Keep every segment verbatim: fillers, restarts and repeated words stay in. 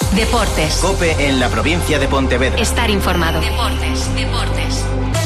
Deportes. COPE en la provincia de Pontevedra. Estar informado. Deportes, deportes.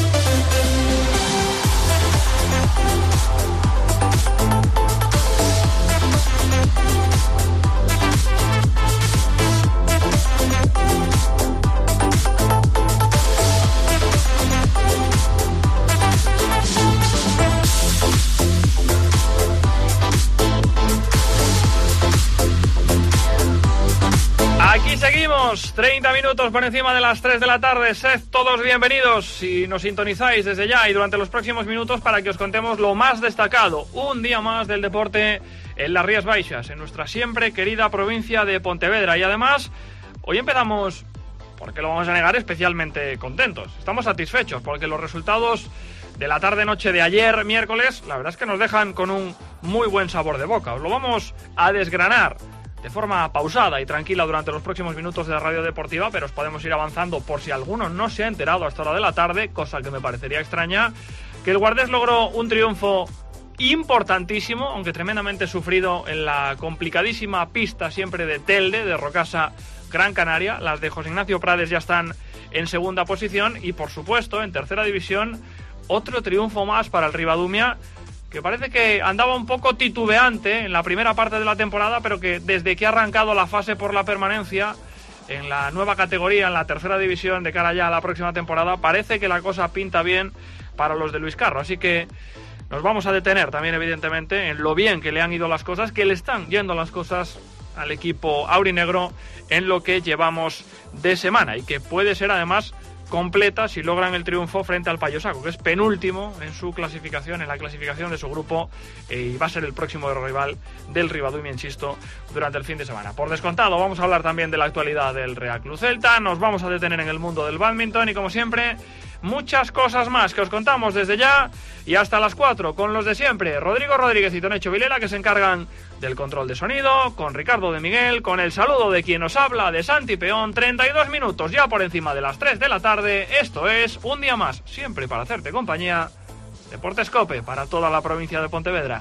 Aquí seguimos, treinta minutos por encima de las tres de la tarde. Sed todos bienvenidos si nos sintonizáis desde ya y durante los próximos minutos para que os contemos lo más destacado. Un día más del deporte en las Rías Baixas, en nuestra siempre querida provincia de Pontevedra. Y además, hoy empezamos, porque lo vamos a negar, especialmente contentos. Estamos satisfechos porque los resultados de la tarde-noche de ayer, miércoles, la verdad es que nos dejan con un muy buen sabor de boca. Os lo vamos a desgranar de forma pausada y tranquila durante los próximos minutos de la radio deportiva, pero os podemos ir avanzando por si alguno no se ha enterado a esta hora de la tarde, cosa que me parecería extraña, que el Guardés logró un triunfo importantísimo, aunque tremendamente sufrido, en la complicadísima pista siempre de Telde, de Rocasa, Gran Canaria. Las de José Ignacio Prades ya están en segunda posición y, por supuesto, en tercera división, otro triunfo más para el Ribadumia, que parece que andaba un poco titubeante en la primera parte de la temporada, pero que desde que ha arrancado la fase por la permanencia en la nueva categoría, en la tercera división de cara ya a la próxima temporada, parece que la cosa pinta bien para los de Luis Carro. Así que nos vamos a detener también, evidentemente, en lo bien que le han ido las cosas, que le están yendo las cosas al equipo aurinegro en lo que llevamos de semana, y que puede ser además completa si logran el triunfo frente al Payosaco, que es penúltimo en su clasificación, en la clasificación de su grupo, eh, y va a ser el próximo rival del Ribadumia, insisto, durante el fin de semana. Por descontado, vamos a hablar también de la actualidad del Real Club Celta, nos vamos a detener en el mundo del bádminton y, como siempre, muchas cosas más que os contamos desde ya y hasta las cuatro con los de siempre, Rodrigo Rodríguez y Tonecho Vilela, que se encargan del control de sonido, con Ricardo de Miguel, con el saludo de quien os habla, de Santi Peón. Treinta y dos minutos ya por encima de las tres de la tarde. Esto es un día más, siempre para hacerte compañía, Deportes COPE para toda la provincia de Pontevedra.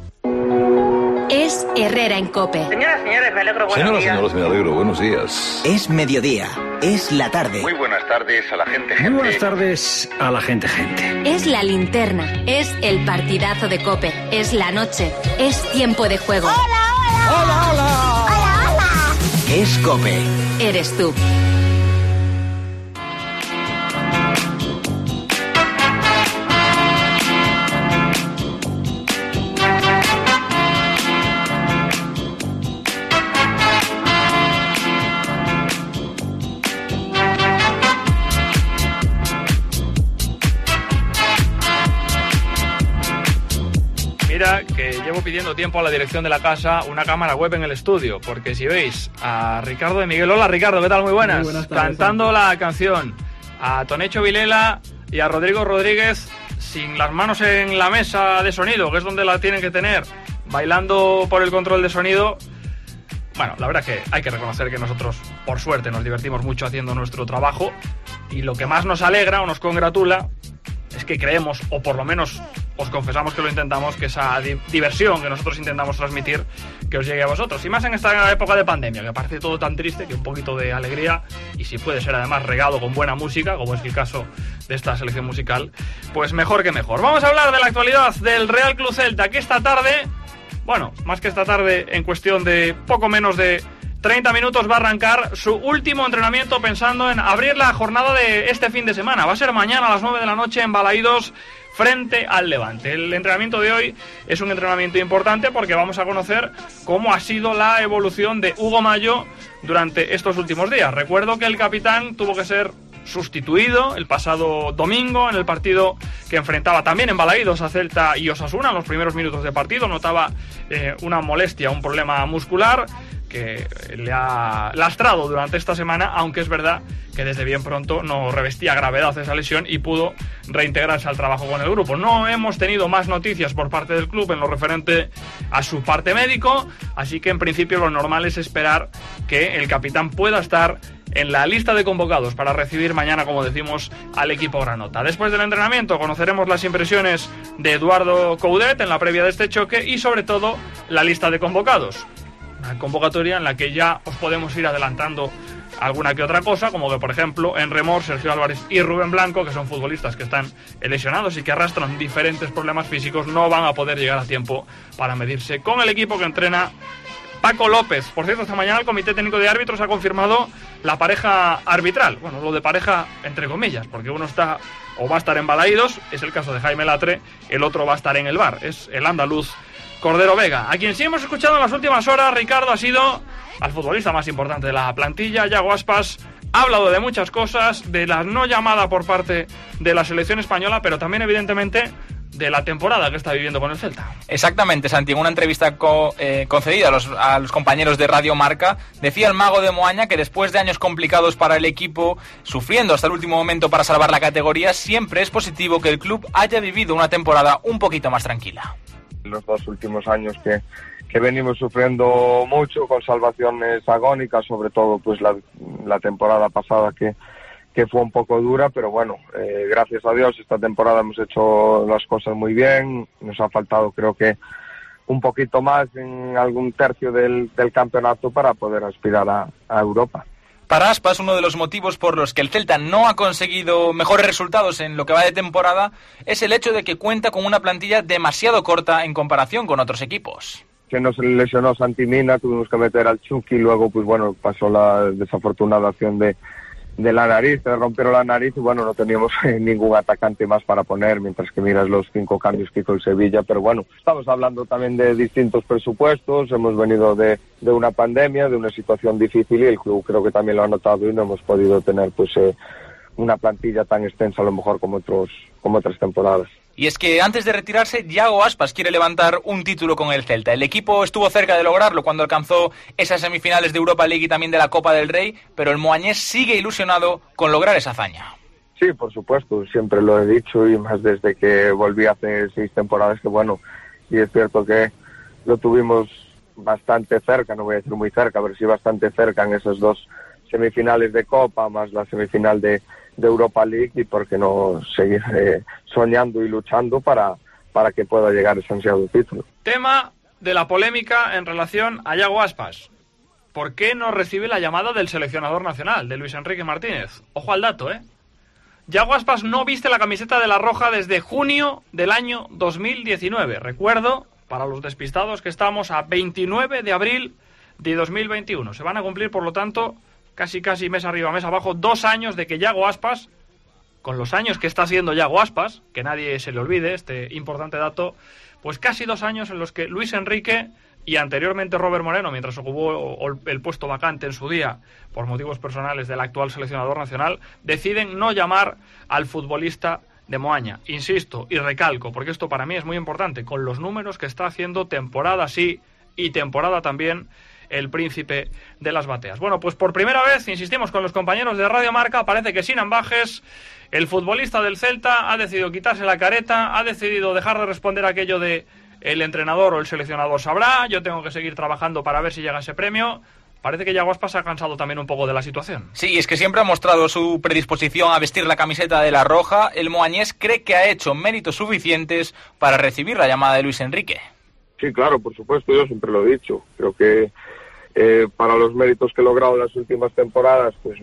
Es Herrera en COPE. Señoras, señores, me alegro, buenos Señoras, días. señores, me alegro, buenos días. Es mediodía, es la tarde. Muy buenas tardes a la gente, gente. Muy buenas tardes a la gente, gente. Es la linterna, es el partidazo de COPE, es la noche, es tiempo de juego. ¡Hola, hola! ¡Hola, hola! ¡Hola, hola! Es COPE. Eres tú. Que llevo pidiendo tiempo a la dirección de la casa una cámara web en el estudio, porque si veis a Ricardo de Miguel, hola Ricardo, ¿qué tal? Muy buenas, Muy buenas tardes, cantando Santi. la canción, a Tonecho Vilela y a Rodrigo Rodríguez sin las manos en la mesa de sonido, que es donde la tienen que tener, bailando por el control de sonido. Bueno, la verdad es que hay que reconocer que nosotros, por suerte, nos divertimos mucho haciendo nuestro trabajo, y lo que más nos alegra o nos congratula es que creemos, o por lo menos os confesamos que lo intentamos, que esa di- diversión que nosotros intentamos transmitir, que os llegue a vosotros. Y más en esta época de pandemia, que parece todo tan triste, que un poquito de alegría, y si puede ser además regado con buena música, como es el caso de esta selección musical, pues mejor que mejor. Vamos a hablar de la actualidad del Real Club Celta, que esta tarde, bueno, más que esta tarde, en cuestión de poco menos de treinta minutos va a arrancar su último entrenamiento, pensando en abrir la jornada de este fin de semana. Va a ser mañana a las nueve de la noche en Balaídos, frente al Levante. El entrenamiento de hoy es un entrenamiento importante porque vamos a conocer cómo ha sido la evolución de Hugo Mallo durante estos últimos días. Recuerdo que el capitán tuvo que ser sustituido el pasado domingo en el partido que enfrentaba también en Balaídos a Celta y Osasuna. En los primeros minutos de partido notaba eh, una molestia, un problema muscular que le ha lastrado durante esta semana, aunque es verdad que desde bien pronto no revestía gravedad esa lesión y pudo reintegrarse al trabajo con el grupo. No hemos tenido más noticias por parte del club en lo referente a su parte médico, así que en principio lo normal es esperar que el capitán pueda estar en la lista de convocados para recibir mañana, como decimos, al equipo granota. Después del entrenamiento conoceremos las impresiones de Eduardo Coudet en la previa de este choque y sobre todo la lista de convocados. Una una convocatoria en la que ya os podemos ir adelantando alguna que otra cosa, como que por ejemplo en Remor, Sergio Álvarez y Rubén Blanco, que son futbolistas que están lesionados y que arrastran diferentes problemas físicos, no van a poder llegar a tiempo para medirse con el equipo que entrena Paco López. Por cierto, esta mañana el Comité Técnico de Árbitros ha confirmado la pareja arbitral. Bueno, lo de pareja entre comillas, porque uno está o va a estar en Balaídos, es el caso de Jaime Latre, el otro va a estar en el V A R, es el andaluz Cordero Vega. A quien sí hemos escuchado en las últimas horas, Ricardo, ha sido al futbolista más importante de la plantilla, Yago Aspas. Ha hablado de muchas cosas, de la no llamada por parte de la selección española, pero también evidentemente de la temporada que está viviendo con el Celta. Exactamente, Santi. En una entrevista co, eh, concedida a los, a los compañeros de Radio Marca, decía el mago de Moaña que después de años complicados para el equipo, sufriendo hasta el último momento para salvar la categoría, siempre es positivo que el club haya vivido una temporada un poquito más tranquila. Los dos últimos años que, que venimos sufriendo mucho, con salvaciones agónicas, sobre todo pues la, la temporada pasada que que fue un poco dura, pero bueno, eh, gracias a Dios esta temporada hemos hecho las cosas muy bien. Nos ha faltado creo que un poquito más en algún tercio del, del campeonato para poder aspirar a, a Europa. Para Aspas, uno de los motivos por los que el Celta no ha conseguido mejores resultados en lo que va de temporada es el hecho de que cuenta con una plantilla demasiado corta en comparación con otros equipos. Que nos lesionó Santi Mina, tuvimos que meter al Chucky, luego pues bueno, pasó la desafortunada acción de de la nariz, se rompieron la nariz y bueno, no teníamos ningún atacante más para poner, mientras que miras los cinco cambios que hizo el Sevilla, pero bueno, estamos hablando también de distintos presupuestos, hemos venido de, de una pandemia, de una situación difícil y el club creo que también lo ha notado y no hemos podido tener pues eh, una plantilla tan extensa a lo mejor como otros como otras temporadas. Y es que antes de retirarse, Yago Aspas quiere levantar un título con el Celta. El equipo estuvo cerca de lograrlo cuando alcanzó esas semifinales de Europa League y también de la Copa del Rey, pero el moañés sigue ilusionado con lograr esa hazaña. Sí, por supuesto, siempre lo he dicho y más desde que volví hace seis temporadas, que bueno, y es cierto que lo tuvimos bastante cerca, no voy a decir muy cerca, pero sí bastante cerca en esas dos semifinales de Copa, más la semifinal de de Europa League, y por qué no seguir eh, soñando y luchando para, para que pueda llegar ese ansiado título. Tema de la polémica en relación a Yago Aspas. ¿Por qué no recibe la llamada del seleccionador nacional, de Luis Enrique Martínez? Ojo al dato, ¿eh? Yago Aspas no viste la camiseta de la Roja desde junio del año dos mil diecinueve. Recuerdo, para los despistados, que estamos a veintinueve de abril de dos mil veintiuno. Se van a cumplir, por lo tanto, casi casi mes arriba, mes abajo, dos años de que Yago Aspas, con los años que está haciendo Yago Aspas, que nadie se le olvide este importante dato, pues casi dos años en los que Luis Enrique y anteriormente Robert Moreno, mientras ocupó el puesto vacante en su día por motivos personales del actual seleccionador nacional, deciden no llamar al futbolista de Moaña. Insisto y recalco, porque esto para mí es muy importante, con los números que está haciendo temporada sí y temporada también el príncipe de las bateas. Bueno, pues por primera vez, insistimos con los compañeros de Radio Marca, parece que sin ambajes, el futbolista del Celta ha decidido quitarse la careta, ha decidido dejar de responder a aquello de el entrenador o el seleccionador sabrá, yo tengo que seguir trabajando para ver si llega ese premio. Parece que Yago Aspas ha cansado también un poco de la situación. Sí, es que siempre ha mostrado su predisposición a vestir la camiseta de la Roja. El moañés cree que ha hecho méritos suficientes para recibir la llamada de Luis Enrique. Sí, claro, por supuesto, yo siempre lo he dicho. Creo que Eh, para los méritos que he logrado en las últimas temporadas, pues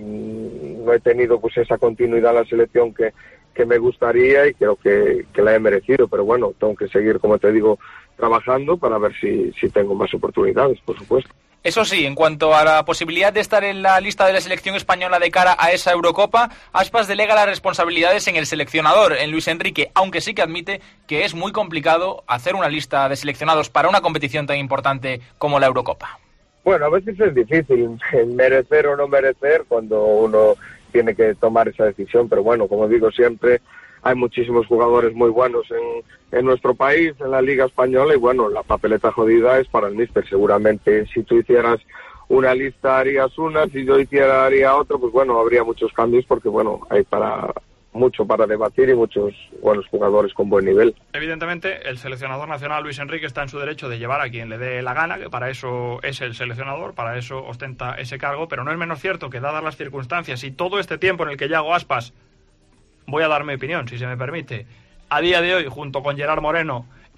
no he tenido pues esa continuidad en la selección que, que me gustaría y creo que, que la he merecido, pero bueno, tengo que seguir, como te digo, trabajando para ver si, si tengo más oportunidades, por supuesto. Eso sí, en cuanto a la posibilidad de estar en la lista de la selección española de cara a esa Eurocopa, Aspas delega las responsabilidades en el seleccionador, en Luis Enrique, aunque sí que admite que es muy complicado hacer una lista de seleccionados para una competición tan importante como la Eurocopa. Bueno, a veces es difícil merecer o no merecer cuando uno tiene que tomar esa decisión, pero bueno, como digo siempre, hay muchísimos jugadores muy buenos en, en nuestro país, en la Liga Española, y bueno, la papeleta jodida es para el míster. Seguramente si tú hicieras una lista harías una, si yo hiciera haría otra, pues bueno, habría muchos cambios porque bueno, hay para mucho para debatir y muchos buenos jugadores con buen nivel. Evidentemente, el seleccionador nacional Luis Enrique está en su derecho de llevar a quien le dé la gana, que para eso es el seleccionador, para eso ostenta ese cargo, pero no es menos cierto que, dadas las circunstancias y todo este tiempo en el que Yago Aspas, voy a dar mi opinión, si se me permite, a día de hoy, junto con Gerard Moreno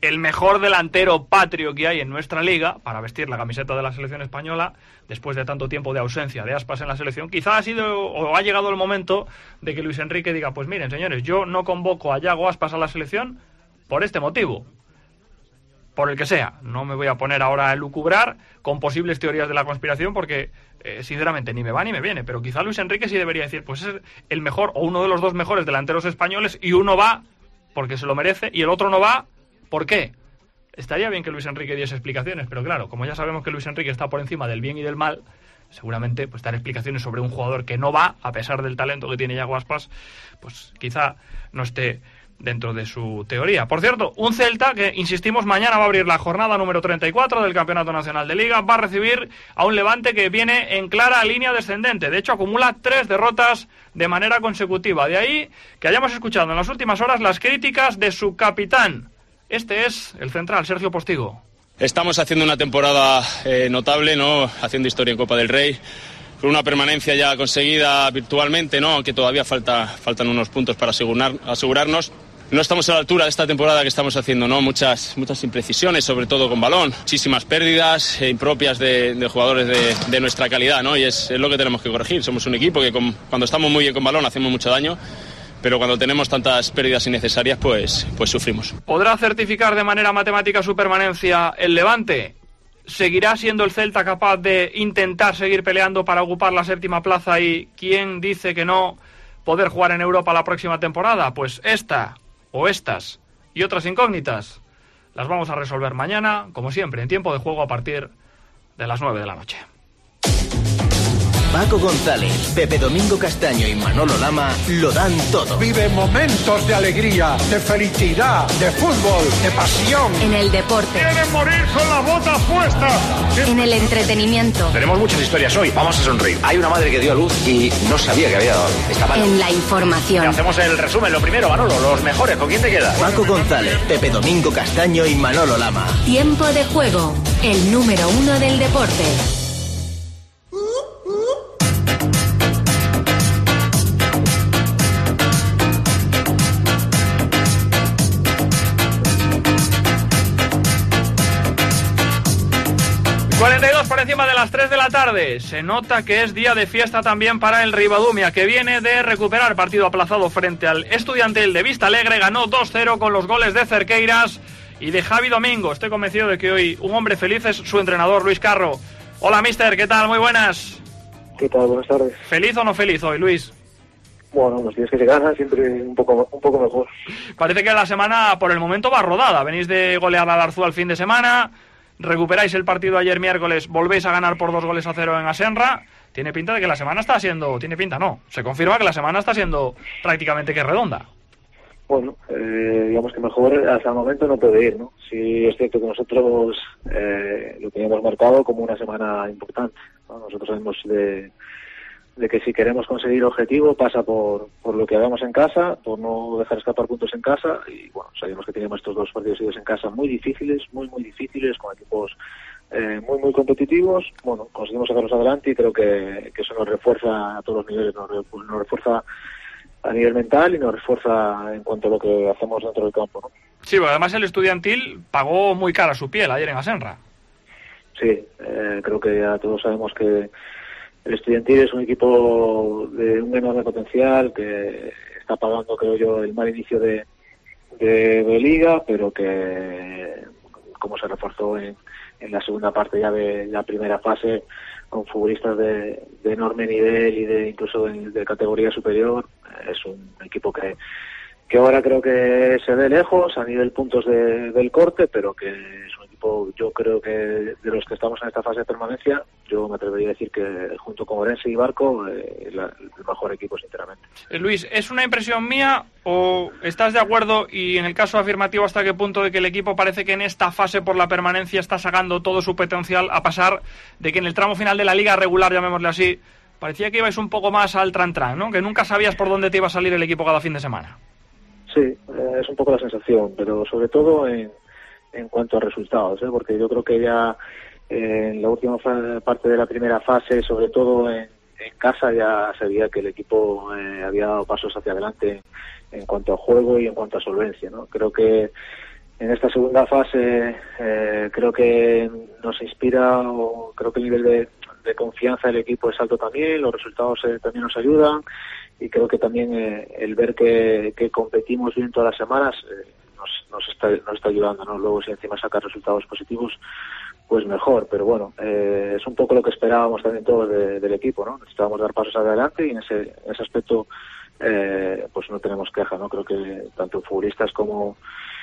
el mejor delantero patrio que hay en nuestra liga para vestir la camiseta de la selección española después de tanto tiempo de ausencia de Aspas en la selección. Quizá ha sido o ha llegado el momento de que Luis Enrique diga, pues miren señores, yo no convoco a Yago Aspas a la selección por este motivo, por el que sea. No me voy a poner ahora a elucubrar con posibles teorías de la conspiración porque eh, sinceramente ni me va ni me viene, pero quizá Luis Enrique sí debería decir, pues es el mejor o uno de los dos mejores delanteros españoles y uno va porque se lo merece y el otro no va. ¿Por qué? Estaría bien que Luis Enrique diese explicaciones, pero claro, como ya sabemos que Luis Enrique está por encima del bien y del mal, seguramente pues dar explicaciones sobre un jugador que no va, a pesar del talento que tiene Yago Aspas, pues quizá no esté dentro de su teoría. Por cierto, un Celta que, insistimos, mañana va a abrir la jornada número treinta y cuatro del Campeonato Nacional de Liga, va a recibir a un Levante que viene en clara línea descendente, de hecho acumula tres derrotas de manera consecutiva, de ahí que hayamos escuchado en las últimas horas las críticas de su capitán. Este es el central, Sergio Postigo. Estamos haciendo una temporada eh, notable, ¿no? Haciendo historia en Copa del Rey, con una permanencia ya conseguida virtualmente, ¿no? Aunque todavía falta, faltan unos puntos para asegurar, asegurarnos. No estamos a la altura de esta temporada que estamos haciendo, ¿no? Muchas, muchas imprecisiones, sobre todo con balón, muchísimas pérdidas eh, impropias de, de jugadores de, de nuestra calidad, ¿no? Y es, es lo que tenemos que corregir. Somos un equipo que con, cuando estamos muy bien con balón hacemos mucho daño, pero cuando tenemos tantas pérdidas innecesarias, pues, pues sufrimos. ¿Podrá certificar de manera matemática su permanencia el Levante? ¿Seguirá siendo el Celta capaz de intentar seguir peleando para ocupar la séptima plaza y, quién dice que no, poder jugar en Europa la próxima temporada? Pues esta, o estas, y otras incógnitas, las vamos a resolver mañana, como siempre, en tiempo de juego a partir de las nueve de la noche. Paco González, Pepe Domingo Castaño y Manolo Lama lo dan todo. Vive momentos de alegría, de felicidad, de fútbol, de pasión. En el deporte. ¡Quieren morir con las botas puestas! En el entretenimiento. Tenemos muchas historias hoy, vamos a sonreír. Hay una madre que dio a luz y no sabía que había dado. Está mal. En la información. Y hacemos el resumen, lo primero, Manolo, los mejores, ¿con quién te quedas? Paco González, Pepe Domingo Castaño y Manolo Lama. Tiempo de juego, el número uno del deporte. cuarenta y dos por encima de las tres de la tarde. Se nota que es día de fiesta también para el Ribadumia, que viene de recuperar partido aplazado frente al Estudiantil de Vista Alegre. Ganó dos cero con los goles de Cerqueiras y de Javi Domingo. Estoy convencido de que hoy un hombre feliz es su entrenador, Luis Carro. Hola, mister, ¿qué tal? Muy buenas. ¿Qué tal? Buenas tardes. ¿Feliz o no feliz hoy, Luis? Bueno, los días que se ganan siempre un poco, un poco mejor. Parece que la semana por el momento va rodada. Venís de golear al Arzúa el fin de semana, recuperáis el partido ayer miércoles, volvéis a ganar por dos goles a cero en Asenra. Tiene pinta de que la semana está siendo... Tiene pinta, no. Se confirma que la semana está siendo prácticamente que redonda. Bueno, eh, digamos que mejor hasta el momento no puede ir, ¿no? Sí es cierto que nosotros eh, lo teníamos marcado como una semana importante, ¿no? Nosotros sabemos de, de que si queremos conseguir objetivo pasa por, por lo que hagamos en casa, por no dejar escapar puntos en casa, y bueno, sabíamos que teníamos estos dos partidos seguidos en casa muy difíciles, muy muy difíciles, con equipos eh, muy muy competitivos. Bueno, conseguimos sacarlos adelante y creo que, que eso nos refuerza a todos los niveles, nos, nos refuerza a nivel mental y nos refuerza en cuanto a lo que hacemos dentro del campo, ¿no? Sí, pero además el Estudiantil pagó muy cara su piel ayer en Asenra. Sí, eh, creo que ya todos sabemos que el Estudiantil es un equipo de un enorme potencial, que está pagando, creo yo, el mal inicio de, de, de Liga, pero que como se reforzó en, en la segunda parte ya de la primera fase, con futbolistas de, de enorme nivel y de incluso de, de categoría superior, es un equipo que, que ahora creo que se ve lejos a nivel puntos de, del corte, pero que es un equipo, yo creo que de los que estamos en esta fase de permanencia, yo me atrevería a decir que junto con Orense y Barco, eh, la, el mejor equipo, sinceramente. Eh, Luis, ¿es una impresión mía o estás de acuerdo, y en el caso afirmativo hasta qué punto, de que el equipo parece que en esta fase por la permanencia está sacando todo su potencial, a pasar de que en el tramo final de la liga regular, llamémosle así, parecía que ibais un poco más al tran-tran, ¿no? Que nunca sabías por dónde te iba a salir el equipo cada fin de semana. Sí, eh, es un poco la sensación, pero sobre todo en, en cuanto a resultados, ¿eh? Porque yo creo que ya eh, en la última fa- parte de la primera fase, sobre todo en, en casa, ya se veía que el equipo eh, había dado pasos hacia adelante en cuanto a juego y en cuanto a solvencia, ¿no? Creo que en esta segunda fase eh, creo que nos inspira, o creo que el nivel de, de confianza del equipo es alto también, los resultados eh, también nos ayudan, y creo que también eh, el ver que, que competimos bien todas las semanas eh, nos, nos, está, nos está ayudando, ¿no? Luego si encima sacar resultados positivos, pues mejor, pero bueno, eh, es un poco lo que esperábamos también todos de, del equipo, ¿no? Necesitábamos dar pasos adelante y en ese, en ese aspecto eh, pues no tenemos queja, ¿no? Creo que tanto futbolistas como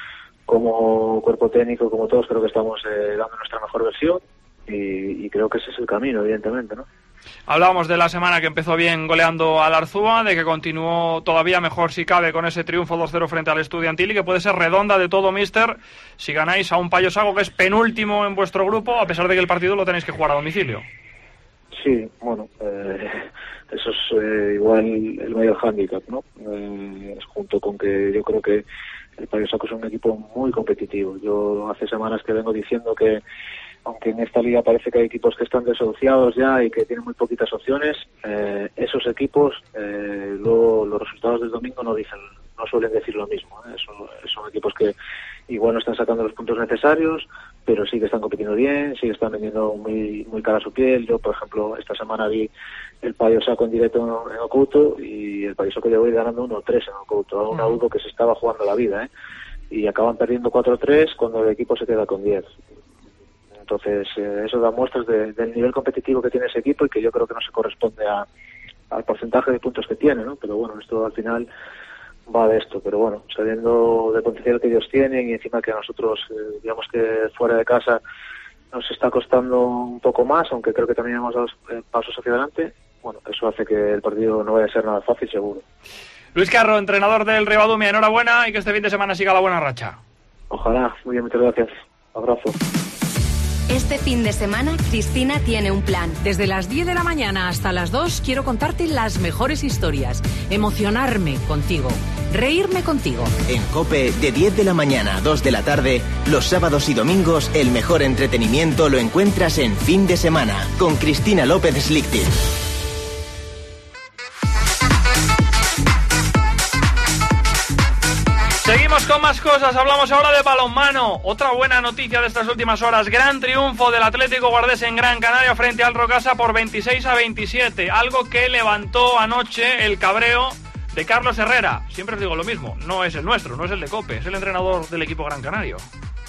como cuerpo técnico, como todos, creo que estamos eh, dando nuestra mejor versión y, y creo que ese es el camino, evidentemente, ¿no? Hablábamos de la semana que empezó bien goleando al Arzúa, de que continuó todavía mejor si cabe con ese triunfo dos cero frente al Estudiantil y que puede ser redonda de todo, míster, si ganáis a un Payo Saco que es penúltimo en vuestro grupo, a pesar de que el partido lo tenéis que jugar a domicilio. Sí, bueno, eh, eso es eh, igual el mayor hándicap, ¿no? Eh, es junto con que yo creo que el Payo Saco es un equipo muy competitivo. Yo hace semanas que vengo diciendo que aunque en esta liga parece que hay equipos que están desahuciados ya y que tienen muy poquitas opciones, eh, esos equipos, eh, luego los resultados del domingo no dicen, no suelen decir lo mismo, ¿eh? Son, son equipos que igual no están sacando los puntos necesarios, pero sí que están compitiendo bien, sí que están vendiendo muy muy cara a su piel. Yo, por ejemplo, esta semana vi el Payo Saco en directo en Oculto y el Payo Saco llegó a ir ganando uno tres en Oculto, a un Audo que se estaba jugando la vida, ¿eh? Y acaban perdiendo cuatro tres cuando el equipo se queda con diez. Entonces, eh, eso da muestras de, del nivel competitivo que tiene ese equipo y que yo creo que no se corresponde a, al porcentaje de puntos que tiene, ¿no? Pero bueno, esto al final va de esto. Pero bueno, sabiendo del potencial que ellos tienen y encima que a nosotros, eh, digamos que fuera de casa nos está costando un poco más, aunque creo que también hemos dado eh, pasos hacia adelante, bueno, eso hace que el partido no vaya a ser nada fácil, seguro. Luis Carro, entrenador del Ribadumia, enhorabuena y que este fin de semana siga la buena racha. Ojalá, muy bien, muchas gracias. Abrazo. Este fin de semana, Cristina tiene un plan. Desde las diez de la mañana hasta las dos quiero contarte las mejores historias, emocionarme contigo, reírme contigo. En COPE, de diez de la mañana a dos de la tarde, los sábados y domingos, el mejor entretenimiento lo encuentras en Fin de Semana, con Cristina López Slichting. Seguimos con más cosas, hablamos ahora de balonmano. Otra buena noticia de estas últimas horas, gran triunfo del Atlético Guardés en Gran Canaria frente al Rocasa por veintiséis a veintisiete, algo que levantó anoche el cabreo de Carlos Herrera. Siempre os digo lo mismo, no es el nuestro, no es el de COPE, es el entrenador del equipo Gran Canario.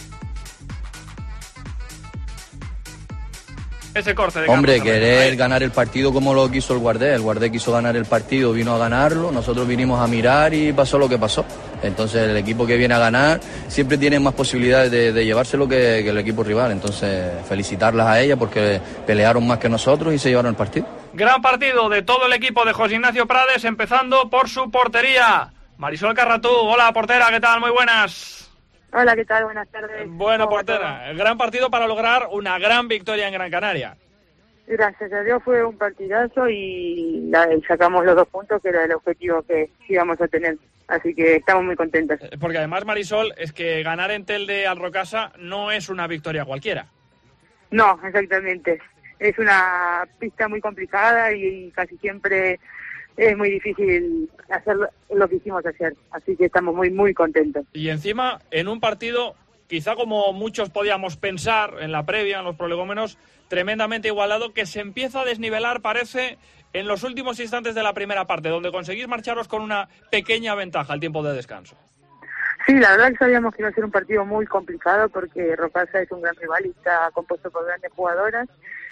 Ese corte de Hombre, Carlos querer Herrera. ganar el partido como lo quiso el Guardés. El Guardés quiso ganar el partido, vino a ganarlo, nosotros vinimos a mirar y pasó lo que pasó. Entonces el equipo que viene a ganar siempre tiene más posibilidades de, de llevárselo que, que el equipo rival. Entonces felicitarlas a ellas porque pelearon más que nosotros y se llevaron el partido. Gran partido de todo el equipo de José Ignacio Prades, empezando por su portería. Marisol Carratú, hola portera, ¿qué tal? Muy buenas. Hola, ¿qué tal? Buenas tardes. Buena portera. El gran partido para lograr una gran victoria en Gran Canaria. Gracias a Dios fue un partidazo y, la, y sacamos los dos puntos que era el objetivo que íbamos a tener. Así que estamos muy contentos. Porque además, Marisol, es que ganar en Telde al Rocasa no es una victoria cualquiera. No, exactamente. Es una pista muy complicada y, y casi siempre es muy difícil hacer lo que hicimos ayer. Así que estamos muy, muy contentos. Y encima, en un partido, quizá como muchos podíamos pensar en la previa, en los prolegómenos, tremendamente igualado, que se empieza a desnivelar, parece, en los últimos instantes de la primera parte, donde conseguís marcharos con una pequeña ventaja al tiempo de descanso. Sí, la verdad que sabíamos que iba a ser un partido muy complicado porque Rocasa es un gran rival y está compuesto por grandes jugadoras.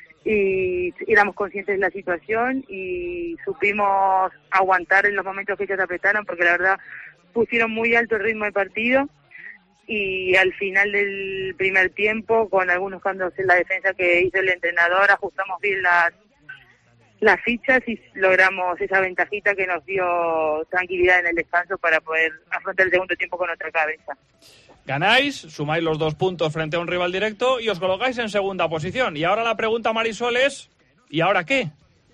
Y éramos conscientes de la situación y supimos aguantar en los momentos que ellos apretaron porque la verdad pusieron muy alto el ritmo de partido y al final del primer tiempo, con algunos cambios en la defensa que hizo el entrenador, ajustamos bien las las fichas y logramos esa ventajita que nos dio tranquilidad en el descanso para poder afrontar el segundo tiempo con otra cabeza. Ganáis, sumáis los dos puntos frente a un rival directo y os colocáis en segunda posición. Y ahora la pregunta, Marisol, es ¿y ahora qué?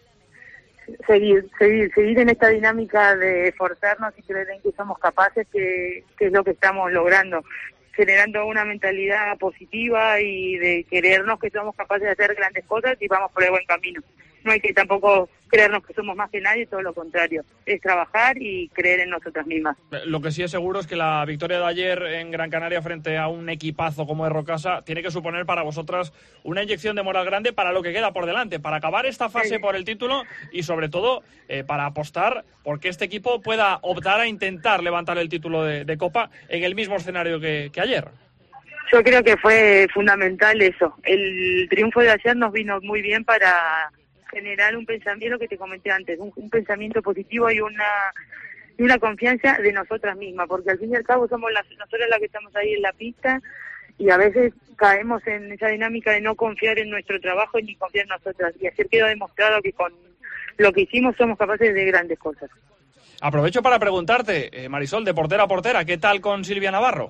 Seguir, seguir, seguir en esta dinámica de esforzarnos y creer en que somos capaces, que, que es lo que estamos logrando, generando una mentalidad positiva y de querernos que somos capaces de hacer grandes cosas y vamos por el buen camino. no hay que tampoco creernos que somos más que nadie, todo lo contrario, es trabajar y creer en nosotras mismas. Lo que sí es seguro es que la victoria de ayer en Gran Canaria frente a un equipazo como es Rocasa tiene que suponer para vosotras una inyección de moral grande para lo que queda por delante, para acabar esta fase sí. por el título y sobre todo eh, para apostar porque este equipo pueda optar a intentar levantar el título de, de Copa en el mismo escenario que, que ayer. Yo creo que fue fundamental eso. El triunfo de ayer nos vino muy bien para generar un pensamiento, lo que te comenté antes, un, un pensamiento positivo y una y una confianza de nosotras mismas, porque al fin y al cabo somos las, nosotras las que estamos ahí en la pista y a veces caemos en esa dinámica de no confiar en nuestro trabajo ni confiar en nosotras. Y ayer quedó demostrado que con lo que hicimos somos capaces de grandes cosas. Aprovecho para preguntarte, eh, Marisol, de portera a portera, ¿qué tal con Silvia Navarro?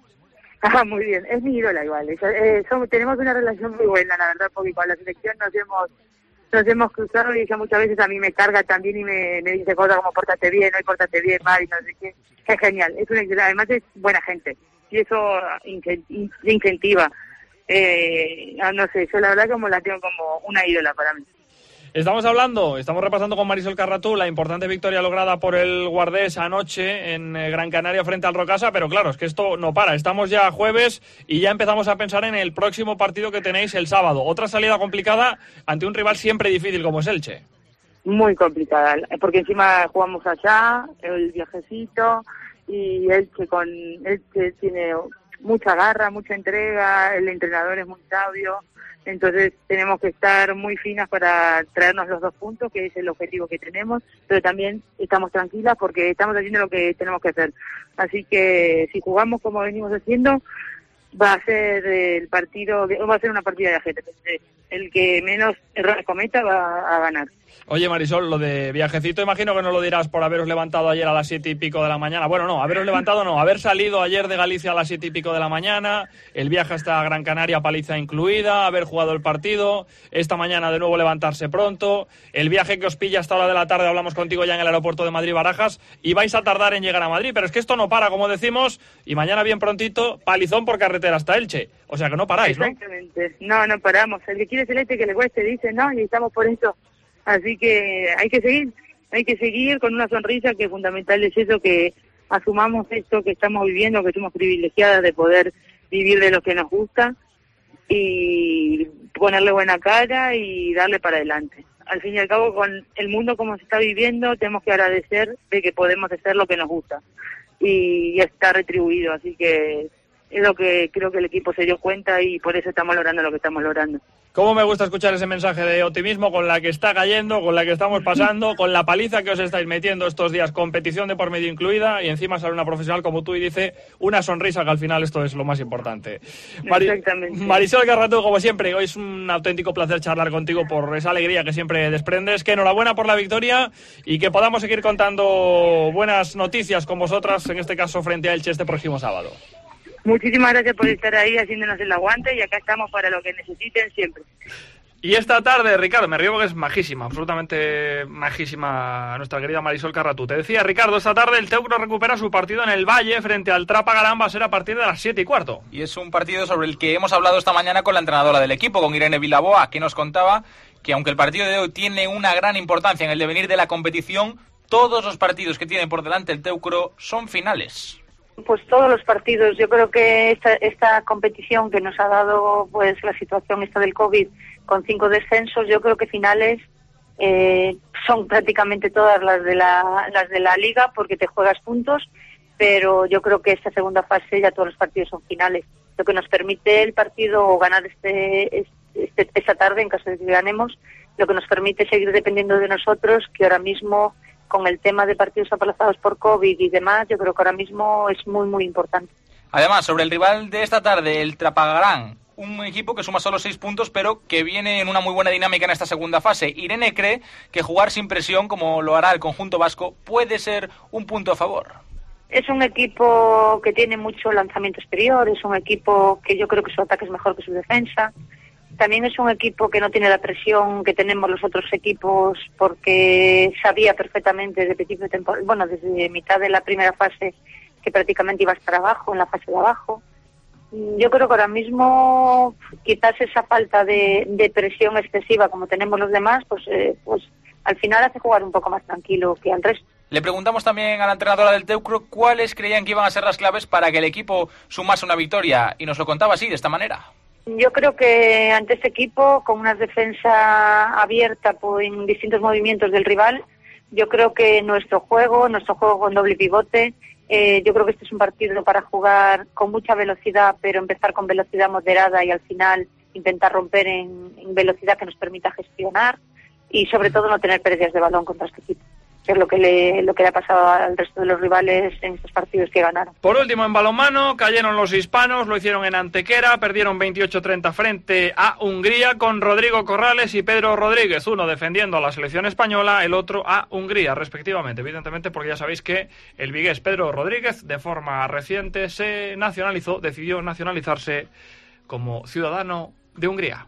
Ah, muy bien, es mi ídola igual. Eh, somos, tenemos una relación muy buena, la verdad, porque con la selección nos hemos nos hemos cruzado y ella muchas veces a mí me carga también y me, me dice cosas como pórtate bien, hoy pórtate bien, Mari, no sé qué. Es genial, es una, además es buena gente y eso incentiva. Eh, no sé, yo la verdad como la tengo como una ídola para mí. Estamos hablando, estamos repasando con Marisol Carratú la importante victoria lograda por el Guardés anoche en Gran Canaria frente al Rocasa, pero claro, es que esto no para. Estamos ya jueves y ya empezamos a pensar en el próximo partido que tenéis el sábado. Otra salida complicada ante un rival siempre difícil como es Elche. Muy complicada, porque encima jugamos allá, el viajecito, y Elche, con, Elche tiene mucha garra, mucha entrega, el entrenador es muy sabio. Entonces tenemos que estar muy finas para traernos los dos puntos, que es el objetivo que tenemos, pero también estamos tranquilas porque estamos haciendo lo que tenemos que hacer. Así que si jugamos como venimos haciendo, va a ser el partido, va a ser una partida de ajedrez. El que menos errores cometa va a ganar. Oye, Marisol, lo de viajecito imagino que no lo dirás por haberos levantado ayer a las siete y pico de la mañana. Bueno, no, haberos levantado no, haber salido ayer de Galicia a las siete y pico de la mañana, el viaje hasta Gran Canaria, paliza incluida, haber jugado el partido, esta mañana de nuevo levantarse pronto, el viaje que os pilla hasta la hora de la tarde, hablamos contigo ya en el aeropuerto de Madrid-Barajas, y vais a tardar en llegar a Madrid, pero es que esto no para, como decimos, y mañana bien prontito, palizón por carretera hasta Elche. O sea que no paráis, ¿no? Exactamente, no, no paramos. El que quiere celeste que le cueste dice no, y estamos por eso. Así que hay que seguir, hay que seguir con una sonrisa, que fundamental es eso, que asumamos esto que estamos viviendo, que somos privilegiadas de poder vivir de lo que nos gusta y ponerle buena cara y darle para adelante. Al fin y al cabo, con el mundo como se está viviendo, tenemos que agradecer de que podemos hacer lo que nos gusta y ya está retribuido, así que es lo que creo que el equipo se dio cuenta y por eso estamos logrando lo que estamos logrando. Cómo me gusta escuchar ese mensaje de optimismo con la que está cayendo, con la que estamos pasando, con la paliza que os estáis metiendo estos días, competición de por medio incluida, y encima sale una profesional como tú y dice una sonrisa, que al final esto es lo más importante. Mari- Exactamente. Marisol Carratú, como siempre, hoy es un auténtico placer charlar contigo por esa alegría que siempre desprendes, que enhorabuena por la victoria y que podamos seguir contando buenas noticias con vosotras, en este caso frente a Elche este próximo sábado. Muchísimas gracias por estar ahí haciéndonos el aguante y acá estamos para lo que necesiten siempre. Y esta tarde, Ricardo, me río porque es majísima, absolutamente majísima nuestra querida Marisol Carratú. Te decía, Ricardo, esta tarde el Teucro recupera su partido en el Valle frente al Trapagarán, va a ser a partir de las siete y cuarto. Y es un partido sobre el que hemos hablado esta mañana con la entrenadora del equipo, con Irene Vilaboa, que nos contaba que aunque el partido de hoy tiene una gran importancia en el devenir de la competición, todos los partidos que tiene por delante el Teucro son finales. Pues todos los partidos. Yo creo que esta, esta competición que nos ha dado pues la situación esta del COVID con cinco descensos, yo creo que finales eh, son prácticamente todas las de la las de la liga porque te juegas puntos, pero yo creo que esta segunda fase ya todos los partidos son finales. Lo que nos permite el partido ganar este, este esta tarde en caso de que ganemos, lo que nos permite seguir dependiendo de nosotros, que ahora mismo con el tema de partidos aplazados por COVID y demás, yo creo que ahora mismo es muy, muy importante. Además, sobre el rival de esta tarde, el Trapagarán, un equipo que suma solo seis puntos, pero que viene en una muy buena dinámica en esta segunda fase. Irene cree que jugar sin presión, como lo hará el conjunto vasco, puede ser un punto a favor. Es un equipo que tiene mucho lanzamiento exterior, es un equipo que yo creo que su ataque es mejor que su defensa. También es un equipo que no tiene la presión que tenemos los otros equipos porque sabía perfectamente desde principio de temporada, bueno, desde mitad de la primera fase que prácticamente iba a estar abajo, en la fase de abajo. Yo creo que ahora mismo quizás esa falta de, de presión excesiva como tenemos los demás, pues, eh, pues al final hace jugar un poco más tranquilo que al resto. Le preguntamos también a la entrenadora del Teucro cuáles creían que iban a ser las claves para que el equipo sumase una victoria, y nos lo contaba así, de esta manera. Yo creo que ante este equipo, con una defensa abierta pues, en distintos movimientos del rival, yo creo que nuestro juego, nuestro juego con doble pivote, eh, yo creo que este es un partido para jugar con mucha velocidad, pero empezar con velocidad moderada y al final intentar romper en, en velocidad que nos permita gestionar y sobre todo no tener pérdidas de balón contra este equipo, que es lo que le, lo que le ha pasado al resto de los rivales en estos partidos que ganaron. Por último, en balonmano, cayeron los hispanos, lo hicieron en Antequera, perdieron veintiocho treinta frente a Hungría con Rodrigo Corrales y Pedro Rodríguez, uno defendiendo a la selección española, el otro a Hungría, respectivamente, evidentemente porque ya sabéis que el vigués Pedro Rodríguez, de forma reciente, se nacionalizó, decidió nacionalizarse como ciudadano de Hungría.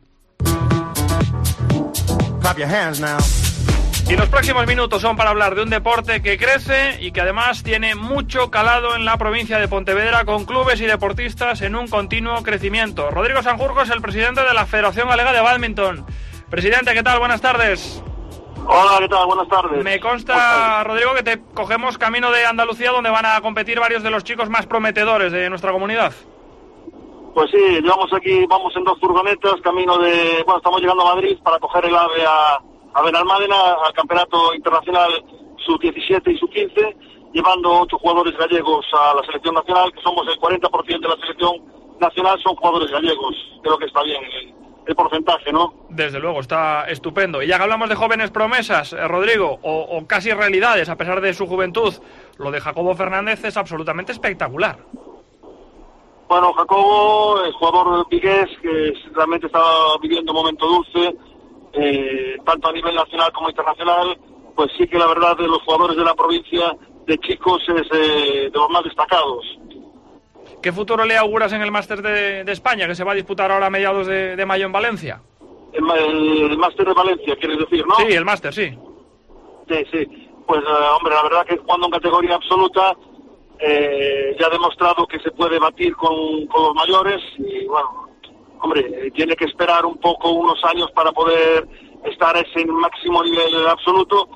Clap your hands now. Y los próximos minutos son para hablar de un deporte que crece y que además tiene mucho calado en la provincia de Pontevedra, con clubes y deportistas en un continuo crecimiento. Rodrigo Sanjurjo es el presidente de la Federación Galega de Bádminton. Presidente, ¿qué tal? Buenas tardes. Hola, ¿qué tal? Buenas tardes. Me consta, Rodrigo, que te cogemos camino de Andalucía, donde van a competir varios de los chicos más prometedores de nuestra comunidad. Pues sí, llevamos aquí, vamos en dos furgonetas, camino de... Bueno, estamos llegando a Madrid para coger el AVE a... a Benalmádena, al Campeonato Internacional sub diecisiete y sub quince, llevando ocho jugadores gallegos a la selección nacional, que somos el cuarenta por ciento de la selección nacional, son jugadores gallegos. Creo que está bien el, el porcentaje, ¿no? Desde luego, está estupendo. Y ya que hablamos de jóvenes promesas, eh, Rodrigo, o, o casi realidades, a pesar de su juventud, lo de Jacobo Fernández es absolutamente espectacular. Bueno, Jacobo es jugador vigués que realmente está viviendo un momento dulce, Eh, tanto a nivel nacional como internacional, pues sí que la verdad de los jugadores de la provincia de chicos es eh, de los más destacados. ¿Qué futuro le auguras en el Máster de, de España, que se va a disputar ahora a mediados de, de mayo en Valencia? El, el, el Máster de Valencia, quieres decir, ¿no? Sí, el Máster, sí. Sí, sí. Pues, eh, hombre, la verdad que jugando en categoría absoluta eh, ya ha demostrado que se puede batir con, con los mayores y, bueno, hombre, tiene que esperar un poco, unos años para poder estar a ese máximo nivel absoluto.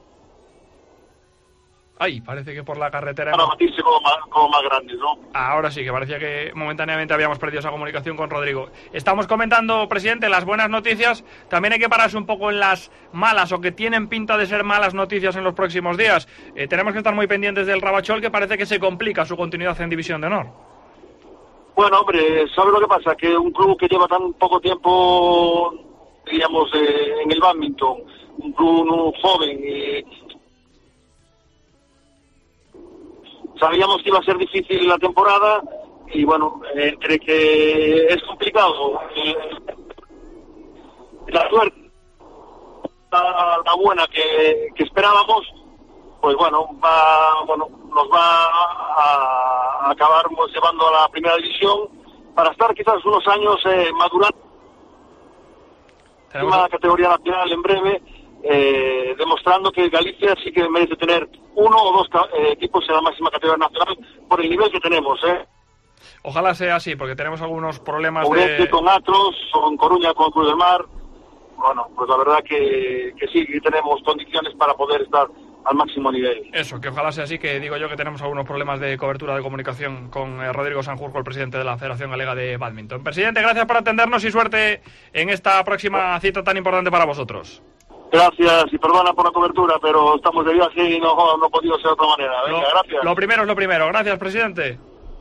Ay, parece que por la carretera... Para batirse como más, como más grandes, ¿no? Ahora sí, que parecía que momentáneamente habíamos perdido esa comunicación con Rodrigo. Estamos comentando, presidente, las buenas noticias. También hay que pararse un poco en las malas, o que tienen pinta de ser malas noticias en los próximos días. Eh, tenemos que estar muy pendientes del Rabachol, que parece que se complica su continuidad en División de Honor. Bueno, hombre, ¿sabe lo que pasa? Que un club que lleva tan poco tiempo, digamos, eh, en el bádminton, un club un joven, y sabíamos que iba a ser difícil la temporada, y bueno, eh, entre que es complicado, eh, la suerte, la, la buena que, que esperábamos, pues bueno, va, bueno, nos va a, a acabar llevando a la primera división para estar quizás unos años eh, madurando en una categoría nacional en breve, eh, demostrando que Galicia sí que merece tener uno o dos eh, equipos en la máxima categoría nacional por el nivel que tenemos, ¿eh? Ojalá sea así, porque tenemos algunos problemas con de... este, con Atros, con Coruña, con Cruz del Mar. Bueno, pues la verdad que, que sí, que tenemos condiciones para poder estar al máximo nivel. Eso, que ojalá sea así, que digo yo que tenemos algunos problemas de cobertura de comunicación con eh, Rodrigo Sanjurjo, el presidente de la Federación Galega de Bádminton. Presidente, gracias por atendernos y suerte en esta próxima cita tan importante para vosotros. Gracias y perdona por la cobertura, pero estamos de viaje y no, no ha podido ser de otra manera. Venga, lo, gracias. Lo primero es lo primero. Gracias, presidente.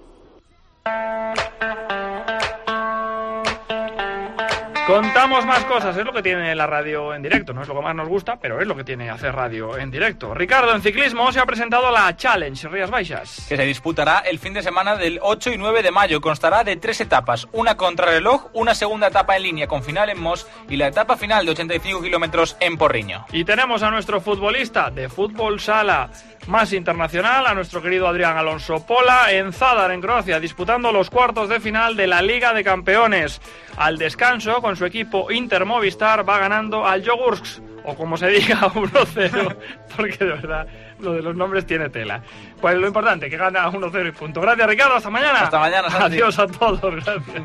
Contamos más cosas, es lo que tiene la radio en directo, no es lo que más nos gusta, pero es lo que tiene hacer radio en directo. Ricardo, en ciclismo se ha presentado la Challenge Rías Baixas, que se disputará el fin de semana del ocho y nueve de mayo. Constará de tres etapas, una contrarreloj, una segunda etapa en línea con final en Mos y la etapa final de ochenta y cinco kilómetros en Porriño. Y tenemos a nuestro futbolista de fútbol sala más internacional, a nuestro querido Adrián Alonso Pola, en Zadar, en Croacia, disputando los cuartos de final de la Liga de Campeones. Al descanso, con su equipo Inter Movistar, va ganando al Jogursk o como se diga, uno cero, porque de verdad lo de los nombres tiene tela. Pues lo importante, que gana uno cero y punto. Gracias, Ricardo, hasta mañana. Hasta mañana, Santi. Adiós a todos, gracias.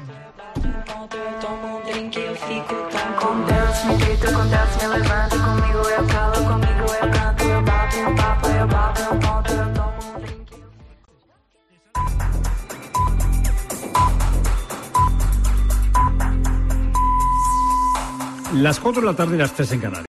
Com Deus, me deito com Deus, me levanto, comigo eu calo, comigo eu canto, eu bato um papo, eu bato um ponto, eu tomo um drink. Las cuatro de la tarde y las tres en Canarias.